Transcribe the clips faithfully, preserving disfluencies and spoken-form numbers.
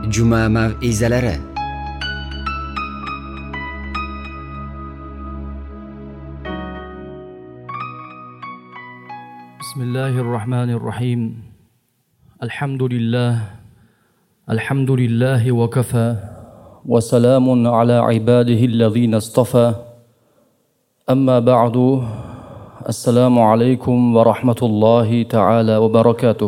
Juma mav'izalari. Bismillahirrahmanirrahim. Alhamdulillah. Alhamdulillahi wa kafa. Wa salamun ala ibadihi alladhina istafa. Amma ba'du. Assalomu alaykum va rahmatullohi ta'ala va barakatuh.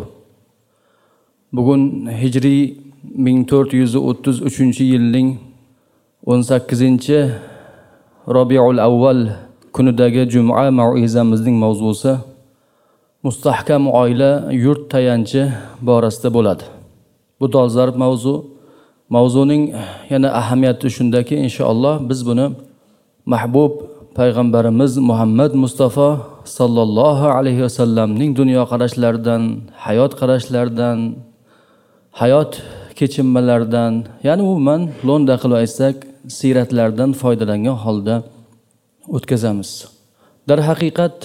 Bugun hijriy ming to'rt yuz o'ttiz uchinchi yilning o'n sakkizinchi Rabiul Avval kunidagi Juma mav'izamizning mavzusi mustahkam oila yurt tayanchi borasida bo'ladi. Bu dolzarb mavzu. Mavzuning yana ahamiyati shundaki, inshaalloh biz buni mahbub payg'ambarimiz Muhammad Mustafa sallallohu alayhi vasallamning dunyo qarashlaridan, hayot qarashlaridan, hayot kechinmalaridan, ya'ni umuman lo'nda qilib aytsak, siyratlardan foydalangan holda o'tkazamiz. Dar haqiqat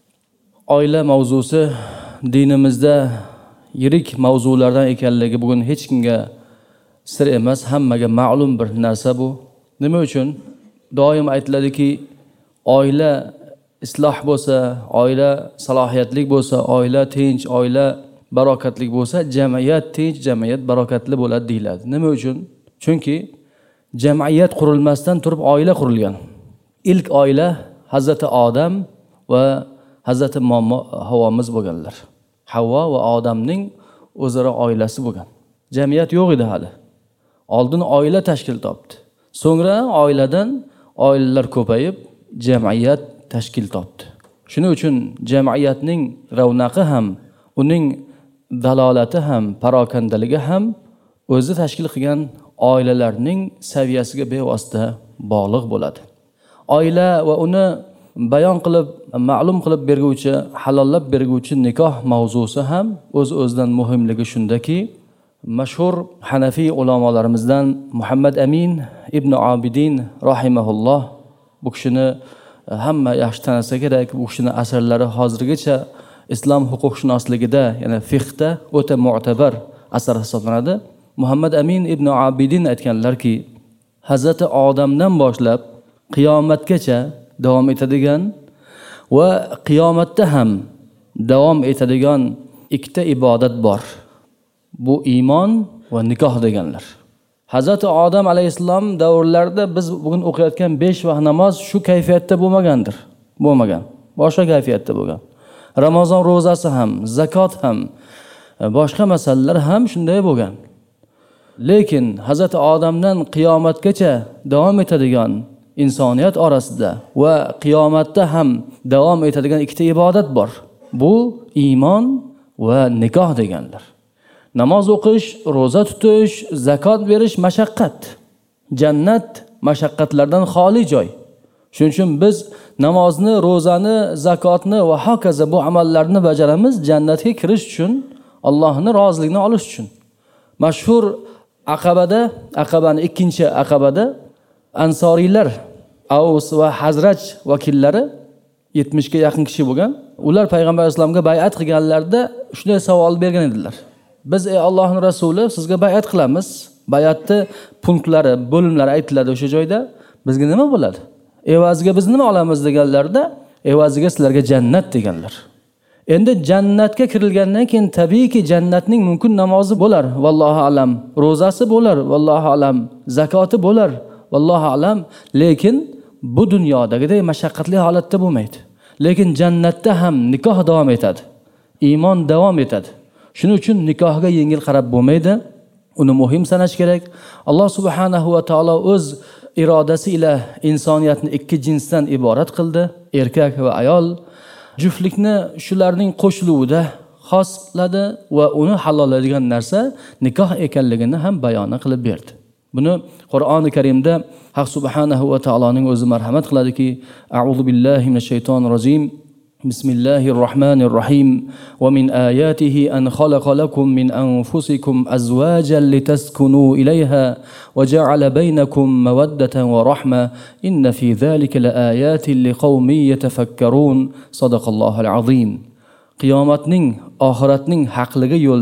oila mavzusi dinimizda yirik mavzulardan ekanligi bugun hech kimga sir emas, hammaga ma'lum bir narsa bu. Nima uchun? Doim aytiladiki, oila isloh bo'lsa, oila salohiyatli bo'lsa, oila tinch, oila barokatli bo'lsa, jamiyat tinch, jamiyat barokatli bo'ladi deyiladi. Nima uchun? Chunki jamiyat qurilmasdan turib oila qurilgan. Ilk oila Hazrati Odam va Hazrati Havvomiz bo'lganlar. Havvo va Odamning o'zaro oilasi bo'lgan. Jamiyat yo'q edi hali. Oldin oila tashkil topdi. So'ngra oiladan oilalar ko'payib, jamiyat tashkil topdi. Shuning uchun jamiyatning ravnaqi ham, uning dalolati ham, parokandaligi ham o'zi tashkil qilgan oilalarning saviyasiga bevosita bog'liq bo'ladi. Oila va uni bayon qilib, ma'lum qilib berguvchi, halollab berguvchi nikoh mavzusi ham o'z-o'zidan muhimligi shundaki, mashhur Hanafiy ulamolarimizdan Muhammad Amin ibn Abidin rahimahulloh, bu kishini hamma yaxshi tanisa kerak. Bu kishini asarlari hozirgacha islom huquqshunosligida, ya'ni fiqhda o'ta mu'tabar asar hisoblanadi. Muhammad Amin ibn Abidin aytganlarki, Hazrati Odamdan boshlab qiyomatgacha davom etadigan va qiyomatda ham davom etadigan ikkita ibodat bor. Bu iymon va nikoh deganlar. Hazrati Odam alayhissalom davrlarida biz bugun o'qiyotgan besh vaqt namoz shu kayfiyatda bo'lmagandir. Bo'lmagan. Boshqa kayfiyatda bo'lgan. Ramazon ro'zasi ham, zakot ham, boshqa masalalar ham shunday bo'lgan. Lekin Hazrati Odamdan qiyomatgacha davom etadigan insoniyat orasida va qiyomatda ham davom etadigan ikkita ibodat bor. Bu iymon va nikoh deganlar. Namoz o'qish, ro'za tutish, zakot berish mashaqqat. Jannat mashaqqatlardan xoli joy. Shuning uchun biz namozni, ro'zani, zakotni va hokazo bu amallarni bajaramiz jannatga kirish uchun, Allohning roziligini olish uchun. Mashhur Aqabada, Aqabaning ikkinchi Aqabada Ansoriylar, Avs va Hazraj vakillari yetmishga yaqin kishi bo'lgan. Ular payg'ambar islomga bay'at qilganlarida shunday savol bergan edilar. Biz ey Allohning rasuli, sizga bay'at qilamiz. Bay'atni punktlari, bo'limlari aytiladi o'sha joyda. Bizga nima bo'ladi? Evaziga biz nima olamiz deganlarda, evaziga sizlarga jannat deganlar. Endi jannatga kirilgandan keyin tabiiyki jannatning mumkin namozi bo'lar, vallohu alam, ro'zasi bo'lar, vallohu alam, zakoti bo'lar, vallohu alam, lekin bu dunyodagidek mashaqqatli holatda bo'lmaydi. Lekin jannatda ham nikoh davom etadi. Iymon davom etadi. Shuning uchun nikohga yengil qarab bo'lmaydi. Uni muhim sanash kerak. Alloh subhanahu va taolo o'z irodasi ila insoniyatni ikki jinsdan iborat qildi, erkak va ayol. Juftlikni shularning qo'shiluvida xosladi va uni halollaydigan narsa nikoh ekanligini ham bayon qilib berdi. Buni Qur'oni Karimda Haq subhanahu va taoloning o'zi marhamat qiladiki, A'udhu billahi minash shaytonir rojim. Bismillahirrahmanirrahim. Va min ayatihi an khalaqa lakum min anfusikum azwajan litaskunu ilayha va ja'ala baynakum mawaddatan va rahma. Inna fi zalika laayatin liqaumin yatafakkarun. Sadaqallohul azim. Qiyomatning, oxiratning haqligi yo'lda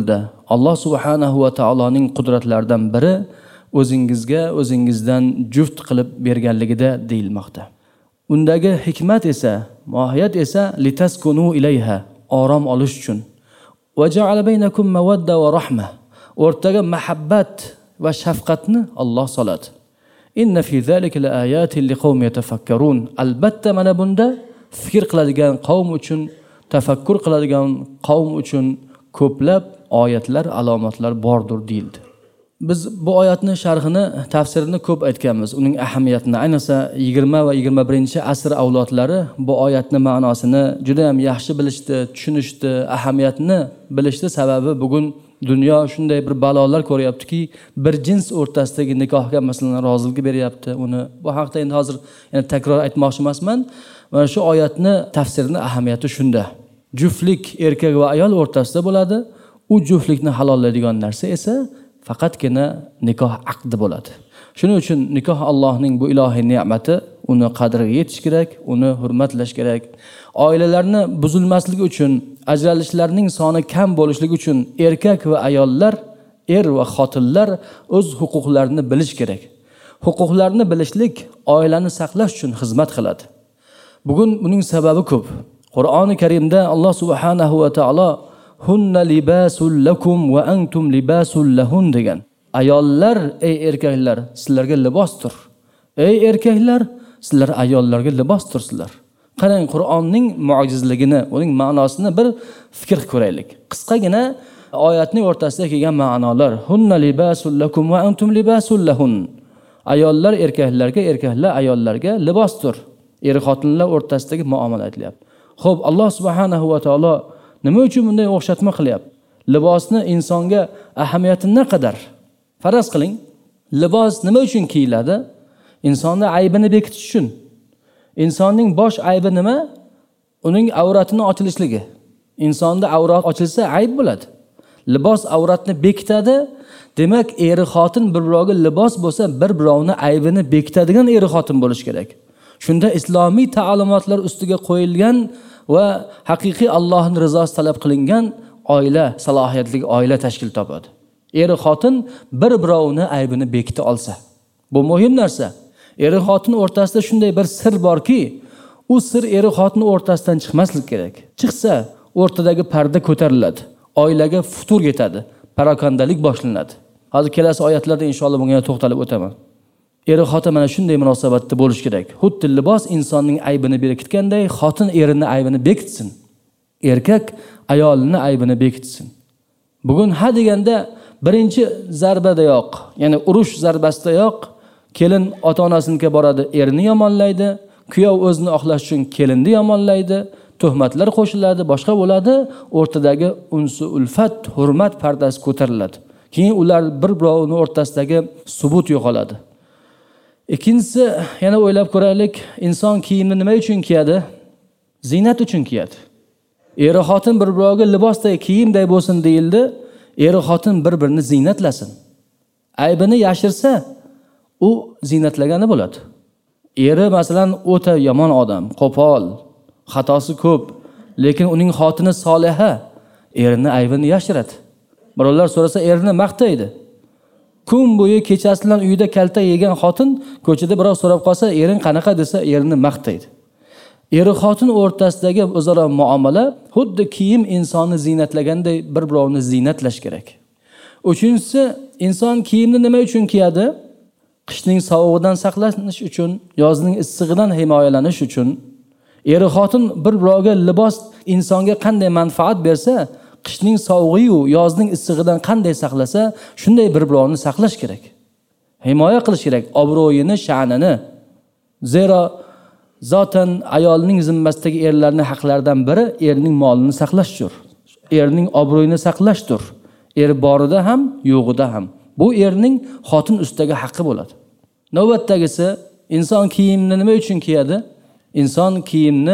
Alloh subhanahu va taoloning qudratlaridan biri o'zingizga o'zingizdan juft qilib berganligida deyilmoqda. Undagi hikmat esa, mohiyat esa litaskunu ilayha, orom olish uchun. Va ja'ala baynakum mawadda va rahma. O'rtaga muhabbat va shafqatni Alloh soladi. Inna fi zalika laayatin liqaumin yatafakkarun. Albatta mana bunda fikr qiladigan qavm uchun, tafakkur qiladigan qavm uchun ko'plab oyatlar, alomatlar bordir deyildi. Biz bu oyatning sharhini, tafsirini ko'p aytganmiz. Uning ahamiyatini, ayniqsa yigirma va yigirma birinchi asr avlodlari bu oyatning ma'nosini juda ham yaxshi bilishdi, tushunishdi, ahamiyatini bilishdi. Sababi bugun dunyo shunday bir balolar ko'ryaptiki, bir jins o'rtasidagi nikohga masalan rozilik beryapti. Uni bu haqda endi hozir yana takror aytmoqchi emasman. Mana shu oyatning tafsirining ahamiyati shunda. Juftlik erkak va ayol o'rtasida bo'ladi. U juftlikni halollaydigan narsa esa faqatgina nikoh aqdi bo'ladi. Shuning uchun nikoh Allohning bu ilohiy ne'mati, uni qadriga yetish kerak, uni hurmatlash kerak. Oilalarni buzilmasligi uchun, ajralishlarning soni kam bo'lishligi uchun erkak va ayollar, er va xotinlar o'z huquqlarini bilish kerak. Huquqlarni bilishlik oilani saqlash uchun xizmat qiladi. Bugun buning sababi ko'p. Qur'oni Karimda Alloh subhanahu va taolo hunna libasul lakum va antum libasul lahun degan. Ayollar, ey erkaklar, sizlarga libosdir. Ey erkaklar, sizlar ayollarga libosdirsizlar. Qarang, Qur'onning mu'jizligini, uning ma'nosini bir fikr ko'raylik. Qisqagina oyatning o'rtasida kelgan ma'nolar. Hunna libasul lakum va antum libasul lahun. Ayollar erkaklarga, erkaklar ayollarga libosdir. Er-xotinlar o'rtasidagi muomala aytilyapti. Xo'p, Alloh subhanahu va taolo nima uchun bunday o'xshatma qilyapti? Libosni insonga ahamiyati ne qadar? Faraz qiling, libos nima uchun kiyiladi? Insonning aybini bekitish uchun. Insonning bosh aybi nima? Uning avratining ochilishligi. Insonda avrat ochilsa ayb bo'ladi. Libos avratni bekitadi. Demak, er-xotin bir-biroviga libos bo'lsa, bir-birovning aybini bekitadigan er-xotin bo'lish kerak. Shunda islomiy ta'limotlar ustiga qo'yilgan va haqiqiy Allohning rizosi talab qilingan oila, salohiyatli oila tashkil topadi. Er-xotin bir-birovning aybini bekita olsa, bu muhim narsa. Er-xotin o'rtasida shunday bir sir borki, u sir er-xotin o'rtasidan chiqmaslik kerak. Chiqsa, o'rtadagi parda ko'tariladi. Oilaga futur yetadi, parokandalik boshlanadi. Hozir kelasi oyatlarda inshaalloh bunga to'xtalib o'taman. Er-xotin mana shunday munosabatda bo'lish kerak. Xuddi libos insonning aybini bekitganday, xotin erining aybini bekitsin. Erkak ayolining aybini bekitsin. Bugun ha deganda birinchi zarbadayoq, ya'ni urush zarbasidayoq kelin ota-onasinikiga boradi, erini yomonlaydi, kuyov o'zini oqlash uchun kelinni yomonlaydi, tuhmatlar qo'shiladi, boshqa bo'ladi, o'rtadagi unsu ulfat, hurmat pardasi ko'tariladi. Keyin ular bir-birovining o'rtasidagi subut yo'qoladi. Ikkinchisi, yana o'ylab ko'raylik, inson kiyimni nima uchun kiyadi? Zinat uchun kiyadi. Er-xotin bir-biroviga libosday, kiyimday bo'lsin deyildi. Er-xotin bir-birini zinatlasin. Aybini yashirsa, u zinatlagani bo'ladi. Eri masalan o'ta yomon odam, qo'pol, xatosi ko'p, lekin uning xotini soliha, erining aybini yashiradi. Birovlar so'rasa erini maqtaydi. Kun bo'yi kechasidan uyda kalta yegan xotin ko'chada birov so'rab qolsa, ering qanaqa desa, erini maqtaydi. Er-xotin o'rtasidagi o'zaro muomala xuddi kiyim insonni zinatlaganday bir-birovni zinatlash kerak. Uchinchisi, inson kiyimni nima uchun kiyadi? Qishning sovug'idan saqlanish uchun, yozning issig'idan himoyalanish uchun. Er-xotin bir-biroviga libos insonga qanday manfaat bersa, qishning sovug'i yu yozning issig'idan qanday saqlasa, shunday bir-birovni saqlash kerak. Himoya qilish kerak obro'yini, sha'nini. Zero zotan ayolning zimmasidagi erlarning haqlaridan biri erning molini saqlashdir. Erning obro'yini saqlashdir. Er borida ham, yo'g'ida ham. Bu erning xotin ustidagi haqqi bo'ladi. Navbatdagisi, inson kiyimni nima uchun kiyadi? Inson kiyimni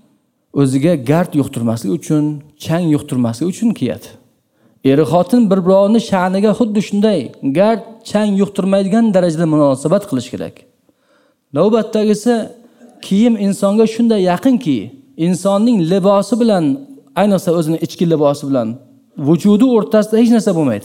o'ziga gard yuqtirmaslik uchun, chang yuqtirmaslik uchun kiyadi. Er-xotin bir-birovini sha'niga xuddi shunday gard, chang yuqtirmaydigan darajada munosabat qilish kerak. Navbatdagisi, kiyim insonga shunday yaqinki, insonning libosi bilan, ayniqsa o'zining ichki libosi bilan vujudi o'rtasida hech narsa bo'lmaydi.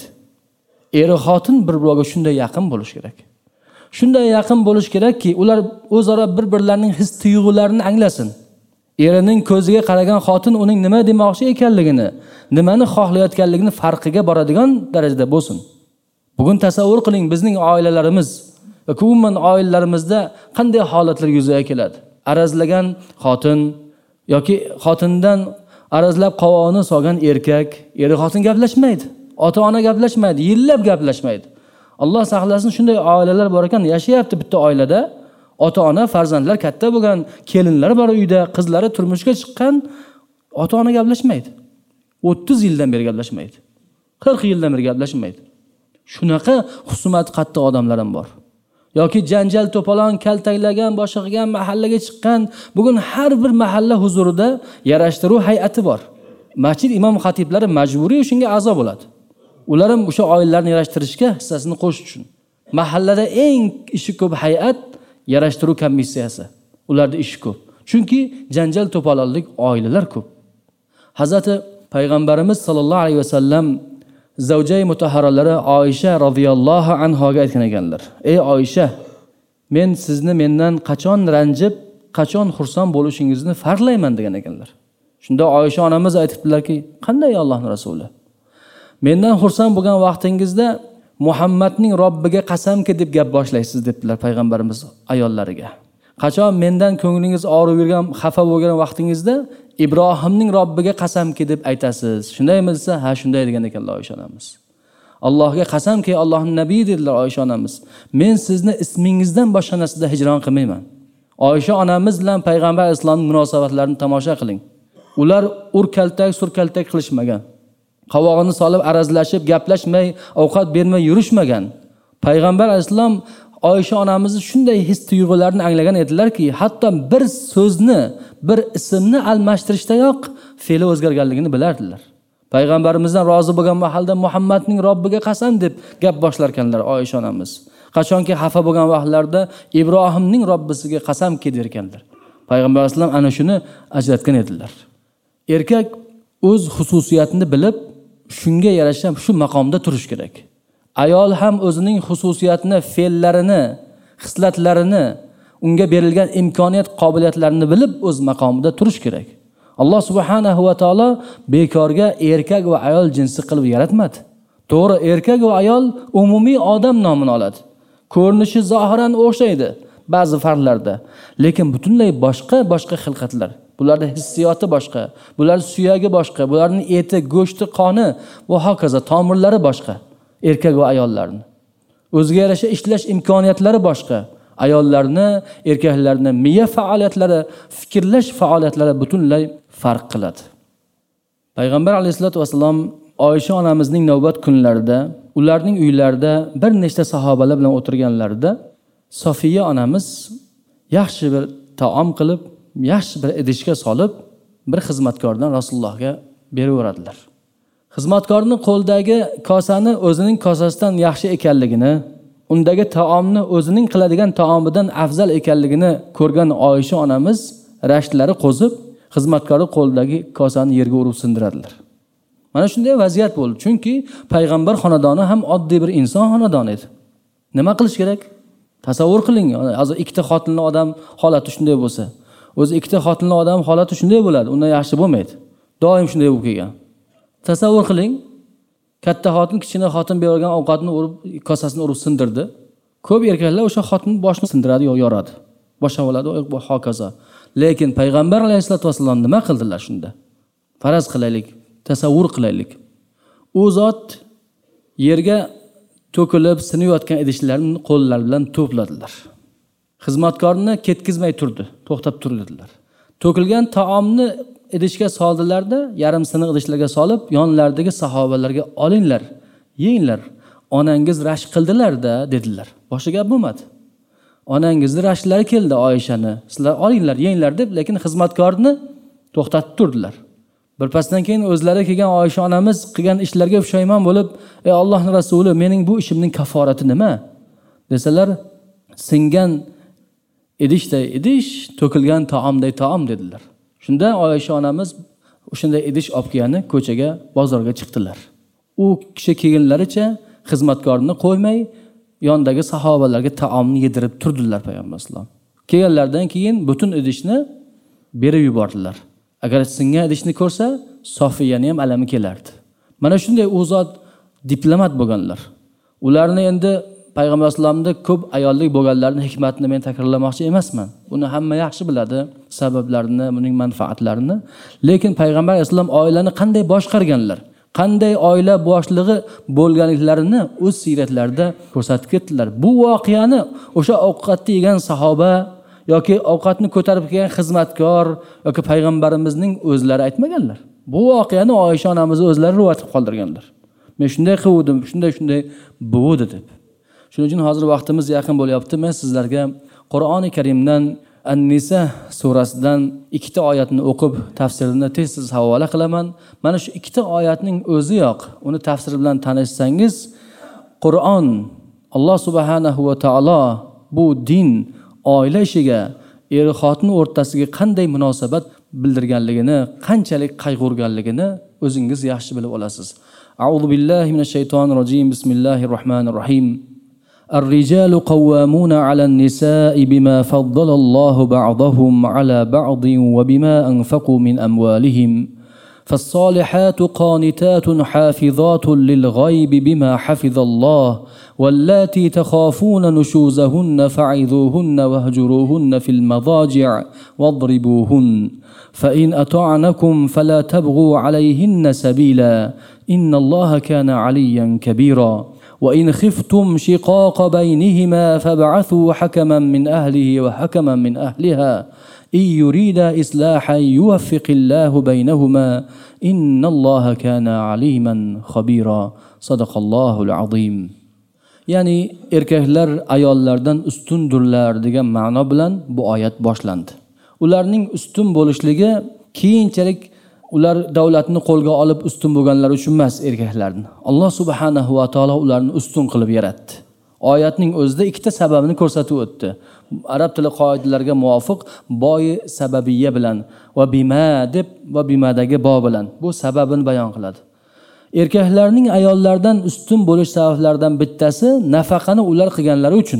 Er va xotin bir-biriga shunday yaqin bo'lish kerak. Shunday yaqin bo'lish kerakki, ular o'zaro bir-birlarining his-tuyg'ularini anglasin. Erining ko'ziga qaragan xotin uning nima demoqchi ekanligini, nimani xohlayotganligini farqiga boradigan darajada bo'lsin. Bugun tasavvur qiling, bizning oilalarimiz va umuman oilalarimizda qanday holatlar yuzaga keladi. Arazlagan xotin yoki xotindan arazlab qovog'ini solgan erkak, eri xotin gaplashmaydi. Ota-ona gaplashmaydi, yillab gaplashmaydi. Alloh saqlasin, shunday oilalar bor ekan, yashayapti bitta oilada. Ota-ona, farzandlar katta bo'lgan, kelinlar bor uyda, qizlari turmushga chiqqan, ota-ona gaplashmaydi. o'ttiz yildan beri gaplashmaydi. qirq yildan beri gaplashmaydi. Shunaqa husumat qattiq odamlar ham bor. Yoki janjal to'polon, kaltaklagan, boshqa qilgan mahallaga chiqqan, bugun har bir mahalla huzurida yarashtiruv hay'ati bor. Masjid imom xatiblari majburiy shunga a'zo bo'ladi. Ular ham o'sha oilalarni yarashtirishga hissasini qo'shish uchun. Mahallada eng ishi ko'p hay'at yarashtiruv komissiyasi. Ularda ish ko'p. Chunki janjal to'polonlik oilalar ko'p. Hazrati Payg'ambarimiz sollallohu alayhi vasallam zavjay mutahharalari Oysha radhiyallohu anhoga aytgan ekanlar: "Ey Oysha, men sizni mendan qachon ranjib, qachon xursand bo'lishingizni farqlayman" degan ekanlar. Shunda Oysha onamiz aytibdilarki: "Qanday Allohning rasuli? Mendan xursand bo'lgan vaqtingizda Muhammadning Robbiga qasamki deb gap boshlaysiz" debdilar payg'ambarimiz ayollariga. Qachon mendan ko'nglingiz og'rib yurgan, xafa bo'lgan vaqtingizda Ibrohimning Robbiga qasamki deb aytasiz. Shundaymi desa, ha shunday degan ekanlar Oysha onamiz. Allohga qasamki, Allohning nabiy dedilar Oysha onamiz. Men sizni ismingizdan boshqa narsada hijron qilmayman. Oysha onamiz bilan payg'ambar islomning munosabatlarini tomosha qiling. Ular ur-kaltak, sur-kaltak qilishmagan. Qovog'ini solib arazlashib, gaplashmay, ovqat bermay yurishmagan. Payg'ambar islom Oysha onamizni shunday his-tuyg'ularni anglagan edilarki, hatto bir so'zni, bir ismni almashtirishdayoq fe'li o'zgarganligini bilardilar. Payg'ambarimizdan rozi bo'lgan mahalda Muhammadning Robbiga qasam deb gap boshlar ekanlar Oysha onamiz. Qachonki xafa bo'lgan vaqtlarda Ibrohimning Robbisiga qasamki der ekanlar. Payg'ambar islom ana shuni ajratgan edilar. Erkak o'z xususiyatini bilib, shunga yarasha shu maqomda turish kerak. Ayol ham o'zining xususiyatini, fe'llarini, xislatlarini, unga berilgan imkoniyat, qobiliyatlarini bilib o'z maqomida turish kerak. Alloh subhanahu va taolo bekorga erkak va ayol jinsi qilib yaratmadi. To'g'ri, erkak va ayol umumiy odam nomini oladi. Ko'rinishi zohiran o'xshaydi ba'zi farqlarda, lekin butunlay boshqa boshqa xilqatlar. Bularning hissiyoti boshqa, bular suyagi boshqa, bularning eti, go'shti, qoni va hokazo tomirlari boshqa. Erkak va ayollarni o'ziga yarasha ishlash imkoniyatlari boshqa. Ayollarni, erkaklarni miya faoliyatlari, fikrlash faoliyatlari butunlay farq qiladi. Payg'ambar alayhisolatu vasallam Oysha onamizning navbat kunlarida, ularning uylarida bir nechta sahobalar bilan o'tirganlarida Sofiya onamiz yaxshi bir taom qilib, yaxshi bir idishga solib, bir xizmatkordan Rasulullohga beraveradilar. Xizmatkorning qo'ldagi kosani o'zining kosasidan yaxshi ekanligini, undagi taomni o'zining qiladigan taomidan afzal ekanligini ko'rgan Oysha onamiz rashtlari qo'zib, xizmatkorning qo'ldagi kosani yerga urib sindiradilar. Mana shunday vaziyat bo'ldi. Chunki payg'ambar xonadoni ham oddiy bir inson xonadoni edi. Nima qilish kerak? Tasavvur qiling, hozir ikkita xotinli odam holati shunday bo'lsa, o'zi ikkita xotinli odam holati shunday bo'ladi, undan yaxshi bo'lmaydi. Doim shunday bo'lib kelgan. Tasavvur qiling, katta xotin kichkina xotin bergan ovqatni urib, kosasini urib sindirdi. Ko'p erkaklar o'sha xotinning boshini sindiradi yoki yoradi. Boshqa bo'ladi, va hokazo. Lekin payg'ambar alayhisolatu vasallam nima qildilar shunda? Faraz qilaylik, tasavvur qilaylik. U zot yerga to'kilib sinayotgan idishlarni qo'llar bilan to'pladilar. Xizmatkorni ketkizmay turdi, to'xtab turdilar. To'kilgan taomni idishga soldilarda, yarim siniq idishlarga solib, yonlaridagi sahobalarga olinglar, yenglar. Onangiz rashk qildilar-da dedilar. Boshqa gap bo'lmadi. Onangizni rashklari keldi Oyshani. Sizlar olinglar, yenglar deb, lekin xizmatkorni to'xtatib turdilar. Bir pasdan keyin o'zlari kelgan Oysha onamiz qilgan ishlarga pushaymon bo'lib, "Ey Allohning rasuli, mening bu ishimning kaforati nima?" desalar, "Singan idishday idish, to'kilgan taomday taom" dedilar. Shunda Oysha onamiz o'shanda idish olib kelgani ko'chaga, bozorga chiqdilar. U kishi kelganlaricha xizmatkorni qo'ymay, yondagi sahobalarga taomni yedirib turdilar payg'ambar sollallohu alayhi vasallam. Kelganlardan keyin butun idishni berib yubordilar. Agar singan idishni ko'rsa, Sofiyani ham alami kelardi. Mana shunday u zot diplomat bo'lganlar. Ularni endi payg'ambar sollallohu ko'p ayollik bo'lganlarning hikmatini men takrorlamoqchi emasman. Buni hamma yaxshi biladi, sabablarini, buning manfaatlarini. Lekin payg'ambar sollallohu oilani qanday boshqarganlar, qanday oila boshlig'i bo'lganliklarini o'z siyratlarida ko'rsatib ketdilar. Bu voqeani o'sha ovqatni yegan sahoba yoki ovqatni ko'tarib kelgan xizmatkor yoki payg'ambarimizning o'zlari aytmaganlar. Bu voqeani Oysha onamiz o'zlari rivoyat qilib qoldirganlar. Men shunday qildim, shunday shunday bo'ldi deb. Shuning uchun hozir vaqtimiz yaqin bo'lyapti. Men sizlarga Qur'oni Karimdan An-Nisa surasidan ikkita oyatni o'qib, tafsirini tez-tez havola qilaman. Mana shu ikkita oyatning o'ziyoq uni tafsiri bilan tanishsangiz, Qur'on Alloh subhanahu va taolo bu din oila ishiga, er xotin o'rtasiga qanday munosabat bildirganligini, qanchalik qayg'urganligini o'zingiz yaxshi bilib olasiz. A'udhu billahi minash shaytonir rojim. Bismillahir rohmanir rohim. الرجال قوامون على النساء بما فضل الله بعضهم على بعض وبما أنفقوا من أموالهم فالصالحات قانتات حافظات للغيب بما حفظ الله واللاتي تخافون نشوزهن فعظوهن واهجروهن في المضاجع واضربوهن فإن أطعنكم فلا تبغوا عليهن سبيلا إن الله كان عليا كبيرا وإن خفتم شقاق بينهما فابعثوا حكما من أهله وحكما من أهلها إن يريد إصلاحا يوفق الله بينهما إن الله كان عليما خبيرا صدق الله العظيم. Yani erkaklar ayollardan ustundurlar degan ma'no bilan bu oyat boshlandi. Ularning ustun bo'lishligi keyinchalik ular davlatni qo'lga olib ustun bo'lganlar uchun emas erkaklarni. Alloh subhanahu va taolo ularni ustun qilib yaratdi. Oyatning o'zida ikkita sababini ko'rsatib o'tdi. Arab tili qoidalariga muvofiq boyi sababiyya bilan va bima deb va bimadagi bo bilan bu sababini bayon qiladi. Erkaklarning ayollardan ustun bo'lish sabablaridan bittasi nafaqani ular qilganlari uchun.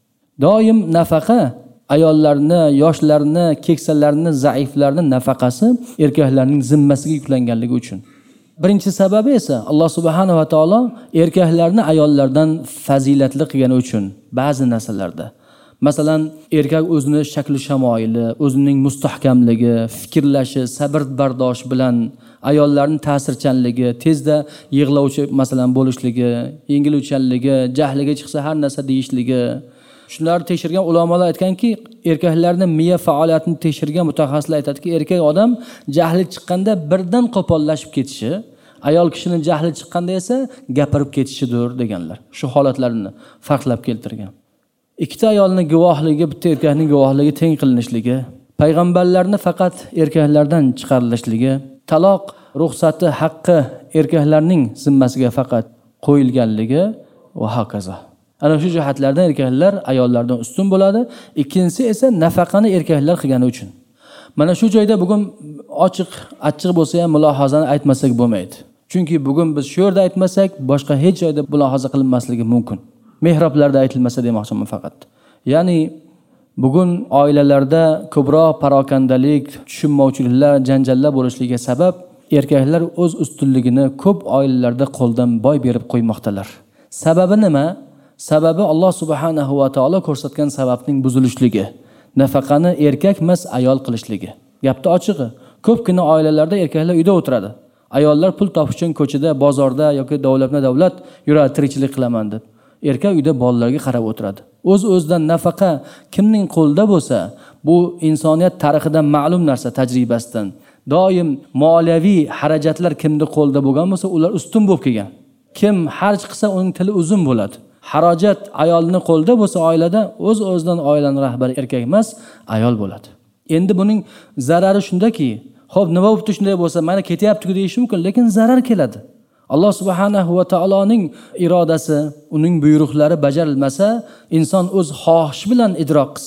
Doim nafaqa ayollarni, yoshlarni, keksalarni, zaiflarni nafaqasi erkaklarning zimmasiga yuklanganligi uchun. Birinchi sababi esa Alloh subhanahu va taolo erkaklarni ayollardan fazilatli qilgani uchun ba'zi narsalarda. Masalan, erkak o'zini shakli shamoyili, o'zining mustahkamligi, fikrlashi, sabr bardosh bilan ayollarning ta'sirchanligi, tezda yig'lovchi masalan bo'lishligi, yengiluvchanligi, jahliga chiqsa har narsa deyishligi. Shularni tekshirgan ulamolar aytganki, erkaklarning miya faoliyatini tekshirgan mutaxassislar aytadiki, erkak odam jahli chiqqanda birdan qo'pollashib ketishi, ayol kishining jahli chiqqanda esa gapirib ketishidir deganlar. Shu holatlarni farqlab keltirgan. Ikkita ayolning guvohligi bitta erkakning guvohligi teng qilinishligi, payg'ambarlarni faqat erkaklardan chiqarilishligi, taloq ruxsati haqqi erkaklarning zimmasiga faqat qo'yilganligi va hokazo. Ana shu jihatlardan erkaklar ayollardan ustun bo'ladi. Ikkinchisi esa nafaqani erkaklar qilgani uchun. Mana shu joyda bugun ochiq, achchiq bo'lsa ham mulohazani aytmasak bo'lmaydi. Chunki bugun biz shu yerda aytmasak, boshqa hech joyda mulohaza qilinmasligi mumkin. Mehroblarda aytilmasa demoqchiman faqat. Ya'ni bugun oilalarda ko'proq parokandalik, tushunmovchiliklar, janjallar bo'lishiga sabab erkaklar o'z ustunligini ko'p oilalarda qo'ldan boy berib qo'ymoqdalar. Sababi nima? Sababi Alloh subhanahu va taolo ko'rsatgan sababning buzilishligi. Nafaqani erkak emas ayol qilishligi. Gapni ochig'i, ko'pgina oilalarda erkaklar uyda o'tiradi. Ayollar pul topish uchun ko'chada, bozorda yoki davlatma davlat yuradi, tirikchilik qilaman deb. Erkak uyda bolalarga qarab o'tiradi. O'z-o'zidan nafaqa kimning qo'lida bo'lsa, bu insoniyat tarixidan ma'lum narsa, tajribasidan. Doim moliyaviy xarajatlar kimning qo'lida bo'lgan bo'lsa, ular ustun bo'lib kelgan. Kim xarj qilsa, uning tili uzun bo'ladi. Xarajat ayolning qo'lida bo'lsa, oilada o'z-o'zidan oilaning rahbari erkak emas, ayol bo'ladi. Endi buning zarari shundaki, xo'p, nima bo'libdi shunday bo'lsa, mana ketyapti-ku deyish mumkin, lekin zarar keladi. Alloh subhanahu va taoloning irodasi, uning buyruqlari bajarilmasa, inson o'z xohish bilan idrok qilsa,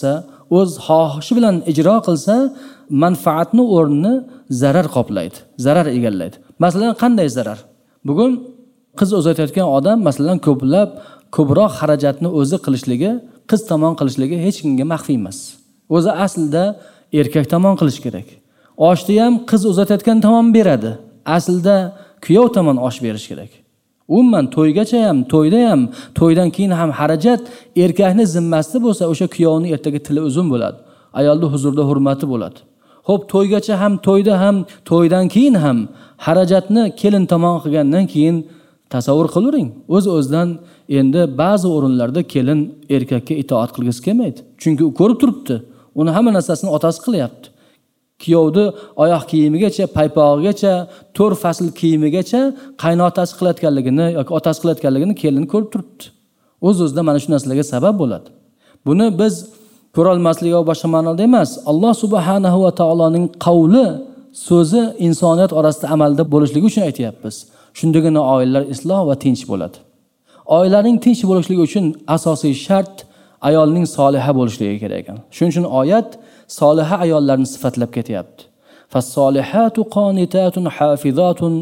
o'z xohishi bilan ijro qilsa, manfaatni o'rnini zarar qoplaydi, zarar egallaydi. Masalan, qanday zarar? Bugun qiz uzatayotgan odam masalan ko'plab ko'proq xarajatni o'zi qilishligi, qiz tomon qilishligi hech kimga maxfiy emas. O'zi aslida erkak tomon qilish kerak. Oshni ham qiz uzatayotgan tomon beradi. Aslida kuyov tomon osh berish kerak. Umuman to'ygacha ham, to'yda ham, to'ydan keyin ham xarajat erkakning zimmasida bo'lsa, o'sha kuyovning ertaga tili uzun bo'ladi. Ayolning huzurda hurmati bo'ladi. Xo'p, to'ygacha ham, to'yda ham, to'ydan keyin ham xarajatni kelin tomon qilgandan keyin tasavvur qilavering. O'z-o'zidan endi ba'zi o'rinlarda kelin erkakka itoat qilgisi kelmaydi. Chunki u ko'rib turibdi. Uni hamma narsasini otasi qilyapti. Kuyovni oyoq kiyimigacha, paypog'igacha, to'rt fasl kiyimigacha qaynotasi qilayotganligini yoki otasi qilayotganligini kelin ko'rib turibdi. O'z-o'zidan mana shu narsalarga sabab bo'ladi. Buni biz ko'ra olmaslik yoki boshqa ma'noda emas. Alloh subhanahu va taoloning qavli, so'zi insoniyat orasida amalda bo'lishligi uchun aytayapmiz. Shundagina oilalar isloh va tinch bo'ladi. Oilaning tinch bo'lishligi uchun asosiy shart ayolning soliha bo'lishligi kerak ekan. Shuning uchun oyat soliha ayollarni sifatlab ketyapti. Fas-solihatu qanitatun hafizatun.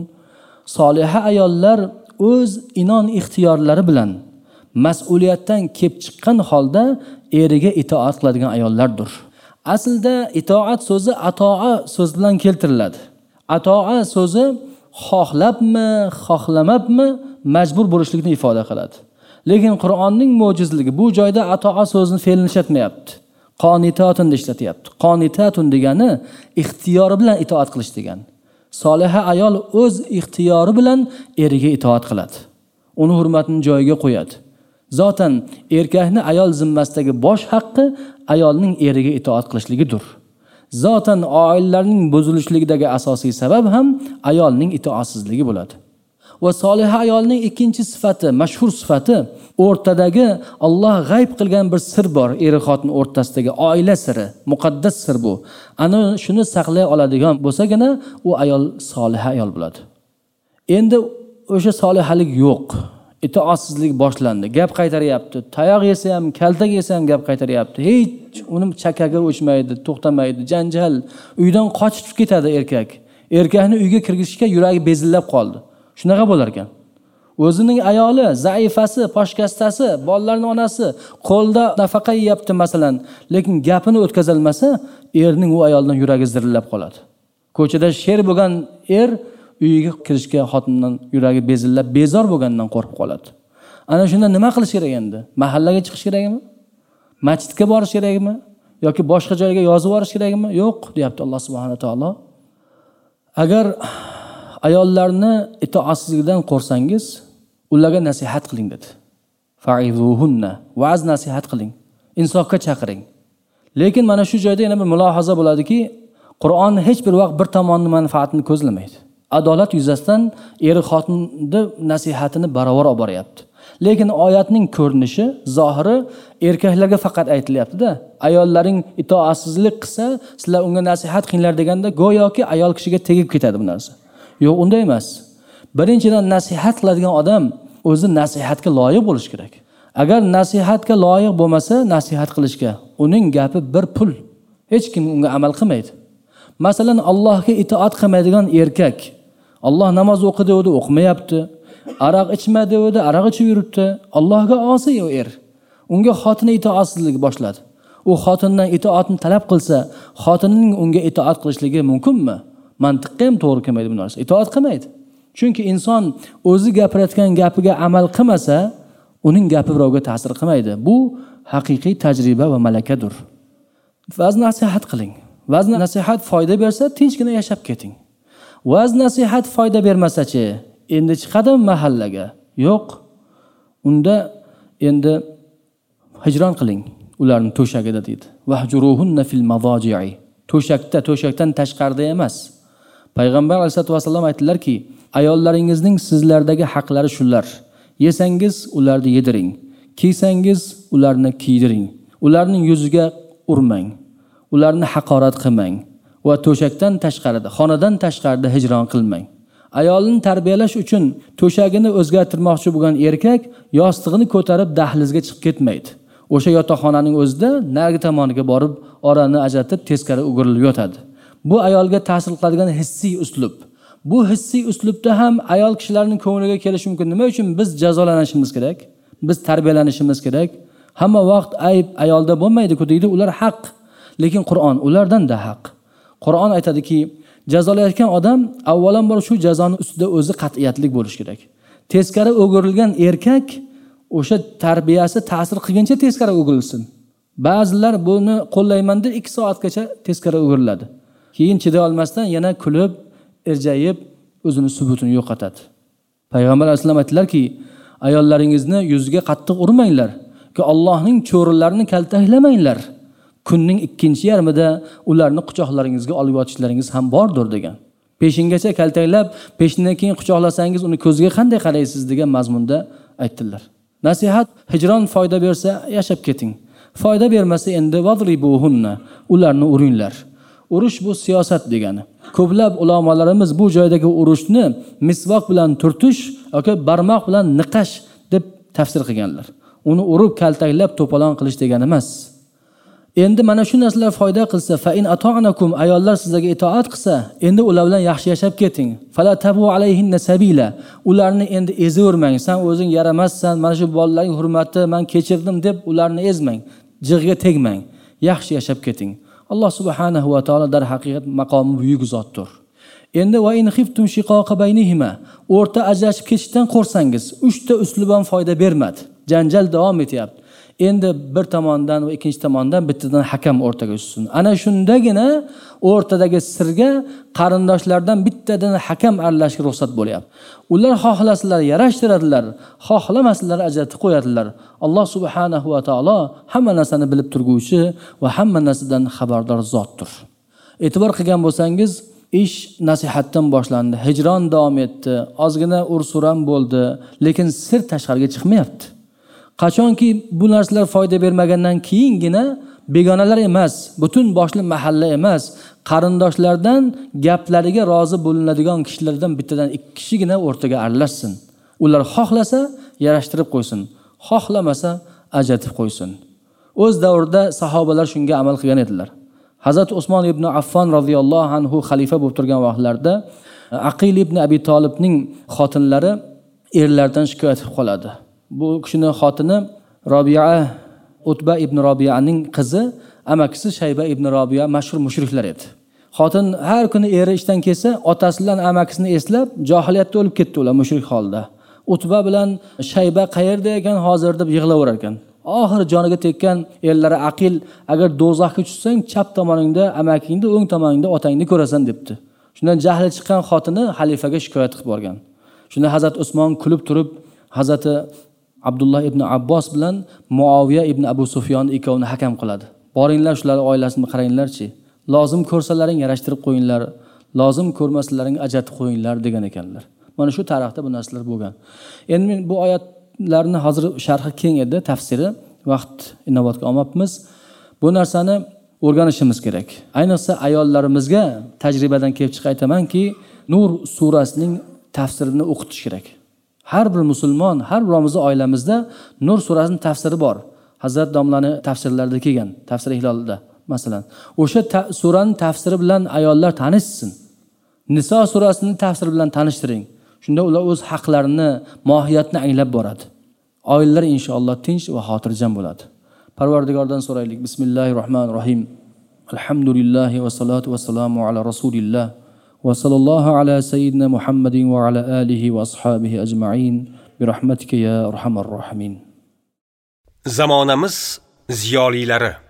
Soliha ayollar o'z inon ixtiyorlari bilan mas'uliyatdan kelib chiqqan holda eriga itoat qiladigan ayollardir. Aslida itoat so'zi atoa so'z bilan keltiriladi. Atoa so'zi xohlabmi, xohlamabmi majbur bo'lishlikni ifoda qiladi. Lekin Qur'onning mo'jizligi bu joyda atoa so'zini fe'lni ishlatmayapti. Qonitatun ishlatyapti. Qonitatun degani ixtiyori bilan itoat qilish degani. Soliha ayol o'z ixtiyori bilan eriga itoat qiladi. Uni hurmatini joyiga qo'yadi. Zotan erkakni ayol zimmasidagi bosh haqqi ayolning eriga itoat qilishligidir. Zotan oilalarning buzilishligidagi asosiy sabab ham ayolning itoatsizligi bo'ladi. Va soliha ayolning ikkinchi sifati, mashhur sifati, o'rtadagi Alloh g'ayb qilgan bir sir bor, eri xotin o'rtasidagi oila siri, muqaddas sir bu. Ana shuni saqlay oladigan bo'lsagina, u ayol soliha ayol bo'ladi. Endi o'sha solihalik yo'q. Itoatsizlik boshlandi. Gap qaytaryapti. Tayoq yesa ham, kaltak yesa ham gap qaytaryapti. Hech uni chakaga o'chmaydi, to'xtamaydi, janjal. Uydan qochib ketadi erkak. Erkakni uyga kirgizishga yuragi bezillab qoldi. Shunaqa bo'lar ekan. O'zining ayoli, zaifasi, poshkastasi, bolalarning onasi qo'lda nafaqa yeyapti masalan, lekin gapini o'tkazolmasa, erning u ayoldan yuragi zirillab qoladi. Ko'chada sher bo'lgan er uyiga kirishga xotindan yuragi bezillab, bezor bo'lgandan qo'rqib qoladi. Ana shunda nima qilish kerak endi? Mahallaga chiqish kerakmi? Masjidga borish kerakmi? Yoki boshqa joyga yozib borish kerakmi? Yo'q, deyapti Alloh subhanahu va taolo. Agar ayollarni itoatsizlikdan qo'rsangiz, ularga nasihat qiling dedi. Fa'izuhunna, va'z nasihat qiling, insofga chaqiring. Lekin mana shu joyda yana bir mulohaza bo'ladiki, Qur'on hech bir vaqt bir tomonning manfaatini ko'zlamaydi. Adolat yuzasidan er xotinning nasihatini barobar olib boryapti. Lekin oyatning ko'rinishi, zohiri erkaklarga faqat aytilyapti-da. Ayollaring itoatsizlik qilsa, sizlar unga nasihat qilinglar deganda go'yoki ayol kishiga tegib ketadi bu narsa. Yo'q, unday emas. Birinchidan nasihat qiladigan odam o'zi nasihatga loyiq bo'lish kerak. Agar nasihatga loyiq bo'lmasa, nasihat qilishga, uning gapi bir pul. Hech kim unga amal qilmaydi. Masalan, Allohga itoat qilmaydigan erkak, Alloh namoz o'qi dedi, o'qimayapti. Aroq ichma dedi, aroq ichib yuribdi. Allohga osiy u er. Unga xotini itoatsizlik boshladi. U xotindan itoatni talab qilsa, xotinining unga itoat qilishligi mumkinmi? Mantiqqa ham to'g'ri kelmaydi bu narsa. Itoat qilmaydi. Chunki inson o'zi gapirayotgan gapiga amal qilmasa, uning gapi birovga ta'sir qilmaydi. Bu haqiqiy tajriba va malakadir. Va'z nasihat qiling. Va'z nasihat foyda bersa, tinchgina yashab keting. Va'z nasihat foyda bermasa-chi, endi chiqadimi mahallaga? Yo'q. Unda endi hijron qiling ularning to'shagida deydi. Vahjuruhunna fil madaji'i. To'shakda, to'shakdan tashqarida emas. Payg'ambar alayhisolatu vasallam aytdilarki, ayollaringizning sizlardagi haqlari shular. Yesangiz ularni yediring, kiysangiz ularni kiydiring. Ularning yuziga urmang. Ularni haqorat qilmang va to'shakdan tashqarida, xonadan tashqarida hijron qilmang. Ayolni tarbiyalash uchun to'shagini o'zgartirmoqchi bo'lgan erkak yostig'ini ko'tarib dahlizga chiqib ketmaydi. O'sha yotoqxonaning o'zida narigi tomoniga borib, orani ajratib teskari o'girilib yotadi. Bu ayolga ta'sir qiladigan hissiy uslub. Bu hissiy uslubda ham ayol kishilarning ko'ngliga kelishi mumkin. Nima uchun biz jazolanishimiz kerak? Biz tarbiyalanishimiz kerak. Hamma vaqt ayb ayolda bo'lmaydi-ku deydi, ular haq. Lekin Qur'on ulardan da haq. Qur'on aytadiki, jazolayotgan odam avvalambor shu jazoni ustida o'zi qat'iyatli bo'lish kerak. Teskari o'girilgan erkak o'sha tarbiyasi ta'sir qilguncha teskari o'girilsin. Ba'zilar buni qo'llayman deb ikki soatgacha teskari o'giriladi. Keyin chiday olmasdan yana kulib, irjayib o'zini subutini yo'qotadi. Payg'ambar alayhisalom aytdilarki, ayollaringizni yuziga qattiq urmanglar, ki Allohning cho'rilarini kaltaklamanglar. Kunning ikkinchi yarmida ularni quchoqlaringizga olib yotishlaringiz ham bordir degan. Peshingacha kaltaklab, peshindan keyin quchoqlasangiz uni ko'ziga qanday qaraysiz degan mazmunda aytdilar. Nasihat, hijron foyda bersa yashab keting. Foyda bermasa endi vadribuhunna, ularni uringlar. Urush bu siyosat degani. Ko'plab ulamolarimiz bu joydagi urushni misvoq bilan turtish yoki barmoq bilan niqash deb tafsir qilganlar. Uni urib kaltaklab to'polon qilish degani emas. Endi mana shu narsalar foyda qilsa, fa in ata'nakum, ayollar sizlarga itoat qilsa, endi ular bilan yaxshi yashab keting. Fala tabu alayhinna sabila, ularni endi ezavermang. Sen o'zing yaramassan, mana shu bolalarning hurmati, men kechirdim deb ularni ezmang, jig'iga tegmang. Yaxshi yashab keting. Alloh subhanahu va taolo dar haqiqat maqomi buyuk zotdir. Endi va in khiftum shiqaqa baynihima, o'rta ajrashib ketishdan qo'rsangiz, uchta uslub ham foyda bermadi. Janjal davom etyapti. Endi bir tomondan va ikkinchi tomondan bittadan hakam o'rtaga tushsin. Ana shundagina o'rtadagi sirga qarindoshlardan bittadan hakam aralashishga ruxsat bo'lyapti. Ular xohlasalar yarashtiradilar, xohlamasalar ajratib qo'yadilar. Alloh subhanahu va taolo hamma narsani bilib turguvchi va hamma narsadan xabardor zotdir. E'tibor qilgan bo'lsangiz, ish nasihatdan boshlandi. Hijron davom etdi. Ozgina ur-suram bo'ldi, lekin sir tashqariga chiqmayapti. Qachonki bu narsalar foyda bermagandan keyingina begonalar emas, butun boshli mahalla emas, qarindoshlardan gaplariga rozi bo'linadigan kishilardan bittadan ikki kishigina o'rtaga aralashsin. Ular xohlasa yarashtirib qo'ysin, xohlamasa ajratib qo'ysin. O'z davrida sahobalar shunga amal qilgan edilar. Hazrat Usmon ibn Affon radhiyallohu anhu xalifa bo'lib turgan vaqtlarda Aqil ibn Abi Talibning xotinlari erlardan shikoyat qilib qoladi. Bu kishining xotini Robiya, Utba ibn Robiyaning qizi, amakisi Shayba ibn Robiya mashhur mushriklar edi. Xotin har kuni eri ishdan kelsa, otasi bilan amakisini eslab, jahiliyatda o'lib ketdi ular mushrik holda. Utba bilan Shayba qayerda ekan hozir deb yig'laverar ekan. Oxir joniga tekkan erlari Aqil, agar do'zaxga tushsang, chap tomoningda amakingni, o'ng tomoningda otangni ko'rasan debdi. Shundan jahli chiqqan xotini xalifaga shikoyat qilib borgan. Shunda Hazrat Usmon kulib turib, Hazrati Abdullah ibn Abbos bilan Muaviya ibn Abu Sufyon ikkovini hakam qiladi. Boringlar shularning oilasini qaranglarchi. Lozim ko'rsalaring yarashtirib qo'yinglar, lozim ko'rmasalaring ajratib qo'yinglar degan ekanlar. Mana shu tarixda bu narsalar bo'lgan. Endi men bu oyatlarni hozir sharhi keng edi, tafsiri vaqt inobatga olmabmiz. Bu narsani o'rganishimiz kerak. Ayniqsa ayollarimizga tajribadan kelib chiqib aytamanki, Nur surasining tafsirini o'qitish kerak. Har bir musulmon, har birimizning oilamizda Nur surasining tafsiri bor. Hazrat domlani tafsirlarida kelgan, tafsir Hilolda masalan. O'sha ta suraning tafsiri bilan ayollar tanishsin. Niso surasining tafsiri bilan tanishtiring. Shunda ular o'z haqlarini, mohiyatini anglab boradi. Oilalar inshaalloh tinch va xotirjam bo'ladi. Parvardigordan so'raylik. Bismillahirrohmanirrohim. Alhamdulillah va salatu va salamu ala rasulillah. Wa sallallahu ala sayyidina Muhammadin wa ala alihi wa ashabihi ajma'in bi rahmatika ya arhamar rohimin. Zamonamiz ziyolilari